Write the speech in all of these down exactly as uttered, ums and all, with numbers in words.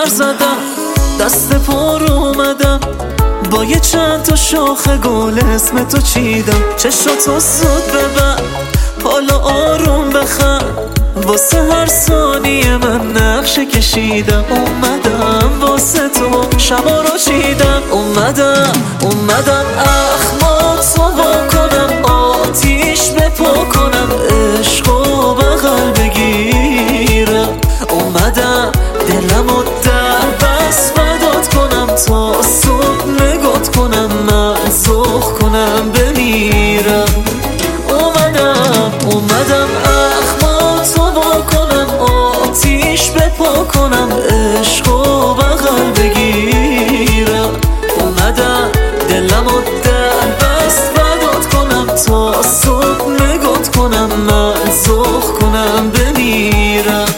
پر زدم، دست پر اومدم، با یه چند تا شاخ گل اسم تو چیدم. چشاتو زود ببر، حالا آروم بخند، واسه هر ثانیه من نقشه کشیدم. اومدم واسه تو شبا رو چیدم، اومدم اومدم اخماتو وا کنم، آتیش بپا کنم، عشقو بغل بگیرم. اومدم دلمو در بس فدات کنم، تا صبح نگات کنم، من زخ کنم بمیرم. اومدم اومدم اخماتو وا کنم، آتیش بپا کنم، عشقو بغل بگیرم. اومدم دلمو در بس فدات کنم، تا صبح نگات کنم، من زخ کنم بمیرم.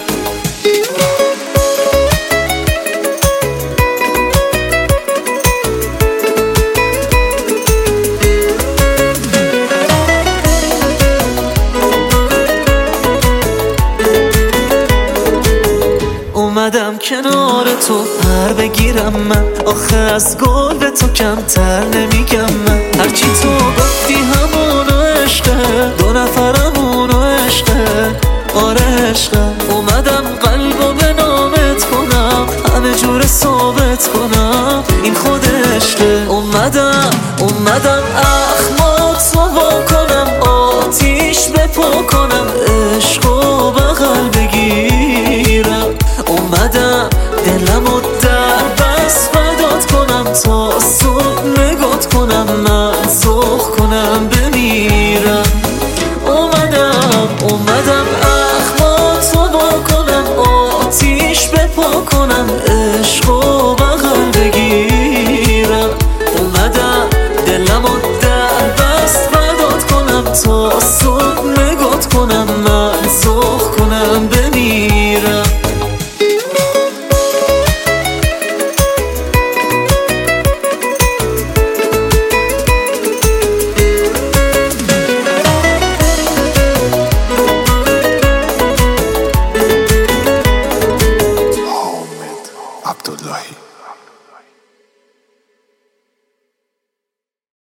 اومدم کنار تو پر بگیرم من، آخه از گل به تو کمتر نمیگم من. هرچی تو گفتی همونو عشقه، دو نفرمونو عشقه، آره عشقه. اومدم قلبو به نامت کنم، همه جور ثابت کنم این خود عشقه. اومدم اومدم